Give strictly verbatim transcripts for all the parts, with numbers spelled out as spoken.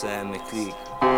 S M Click.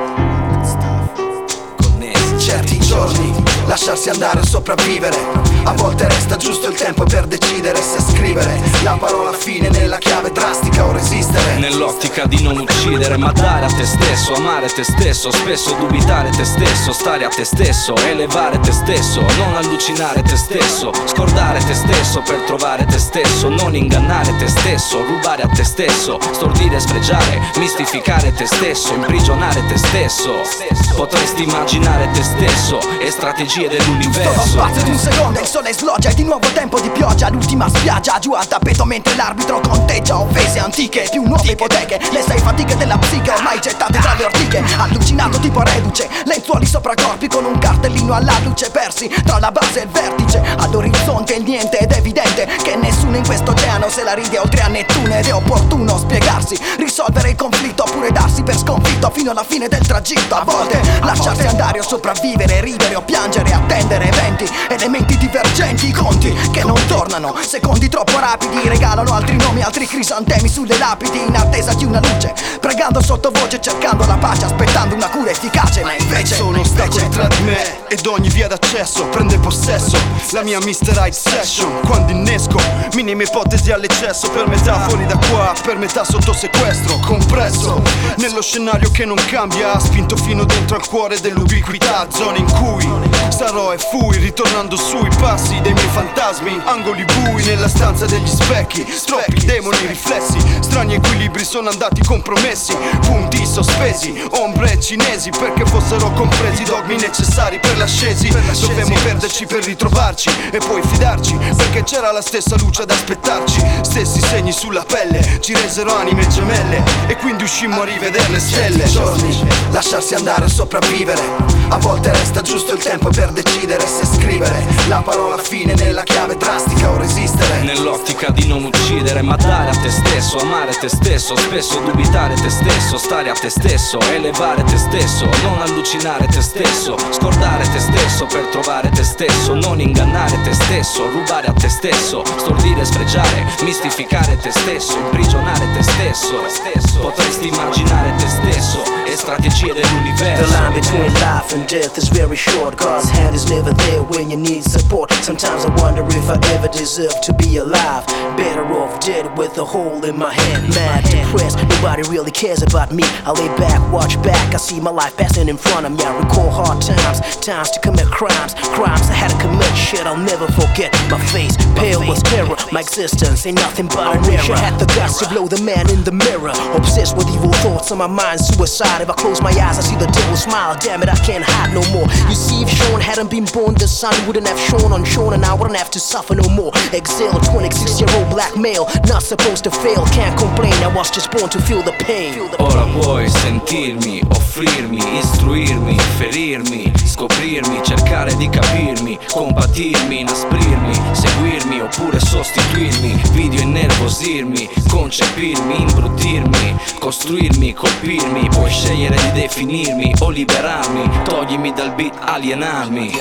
Connessi. Certi giorni lasciarsi andare o sopravvivere. A volte resta giusto il tempo per decidere se scrivere la parola fine nella chiave drastica o resistere. Nell'ottica di non uccidere, ma dare a te stesso, amare te stesso, spesso dubitare te stesso, stare a te stesso, elevare te stesso, non allucinare te stesso, scordare te stesso per trovare te stesso, non ingannare te stesso, rubare a te stesso, stordire, sfregiare, mistificare te stesso, imprigionare te stesso. Potresti immaginare te stesso e strategie dell'universo. Solo spazio di un secondo, il sole sloggia e di nuovo tempo di pioggia. L'ultima spiaggia, giù al tappeto mentre l'arbitro conteggia. Offese antiche, più nuove ipoteche, le sei fatiche della psiche ormai gettate tra le ortiche. Allucinato tipo reduce, lenzuoli sopra corpi con un cartellino alla luce, persi tra la base e il vertice. All'orizzonte il niente ed è evidente che nessuno in questo oceano se la ride oltre a Nettuno. Ed è opportuno spiegarsi, risolvere il conflitto oppure darsi per sconfitto fino alla fine del tragitto. A volte lasciarsi andare o sopravvivere, ridere o piangere, attendere eventi, elementi divergenti, conti che non tornano, secondi troppo rapidi, regalano altri nomi, altri crisantemi sulle lapidi, in attesa di una luce, pregando sottovoce, cercando la pace, aspettando una cura efficace. Ma invece sono stato tra di me ed ogni via d'accesso prende possesso la mia mister Hyde Session. Quando innesco minime ipotesi all'eccesso, per metà fuori da qua, per metà sotto sequestro, compresso nello scenario che non cambia, spinto fino dentro al cuore dell'ubiquità, zone in cui sarò e fui, ritornando sui passi dei miei fantasmi, angoli bui nella stanza degli specchi, troppi demoni riflessi, strani equilibri sono andati compromessi, punti sospesi, ombre cinesi perché fossero compresi, dogmi necessari per l'ascesi. Dovevamo perderci per ritrovarci e poi fidarci, perché c'era la stessa luce ad aspettarci, stessi segni sulla pelle ci resero anime gemelle e quindi uscimmo a rivedere le stelle. Giorni lasciarsi andare o sopravvivere, a volte resta giusto il tempo per decidere se scrivere la parola fine nella chiave drastica o resistere. Nell'ottica di non uccidere, ma dare a te stesso, amare te stesso, spesso dubitare te stesso, stare a te stesso, elevare te stesso, non allucinare te stesso, scordare te stesso per trovare te stesso, non ingannare te stesso, rubare a te stesso, stordire, sfregiare, mistificare te stesso, imprigionare te stesso. Potresti immaginare te stesso e strategie dell'universo. The line between life and death is very short. God's hand is never there when you need support. Sometimes I wonder if I ever deserve to be alive. Better off dead with a hole in my head. Mad, depressed, nobody really cares about me. I lay back, watch back, I see my life passing in front of me. I recall hard times, times to commit crimes, crimes I had to commit. Shit I'll never forget. My face pale with terror. My existence ain't nothing but a mirror. I had the guts to blow the man in the mirror. Obsessed with evil thoughts on my mind, suicide. If I close my eyes I see the devil smile. Damn it, I can't hide no more. You see, if Sean hadn't been born, the sun wouldn't have shone on Sean, and I wouldn't have to suffer no more. Exile, twenty-six year old black male, not supposed to fail. Can't complain, I was just born to feel the pain. Ora puoi sentirmi, offrirmi, istruirmi, ferirmi, scoprirmi, cercare di capirmi, compatirmi, inasprirmi, seguirmi oppure sostituirmi, video innervosirmi, concepirmi, imbruttirmi, costruirmi, colpirmi, puoi scegliere di definirmi o liberarmi, toglimi dal beat, alienarmi.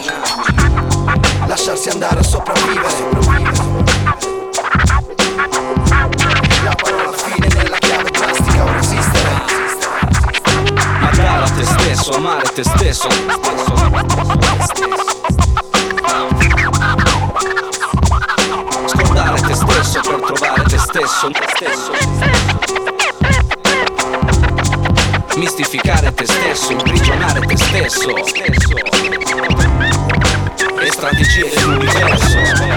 Lasciarsi andare o sopravvivere, la parola fine nella chiave drastica o resistere. Ma dare a te stesso, amare te stesso, scordare te stesso per trovare te stesso, mistificare te stesso, imprigionare te stesso e strategie dell'universo.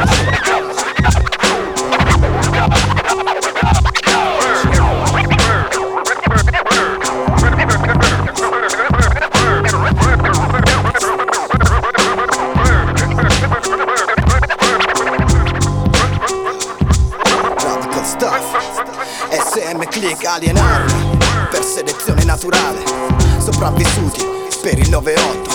S M Click, Alien Army, per selezione naturale, sopravvissuti per il nove otto.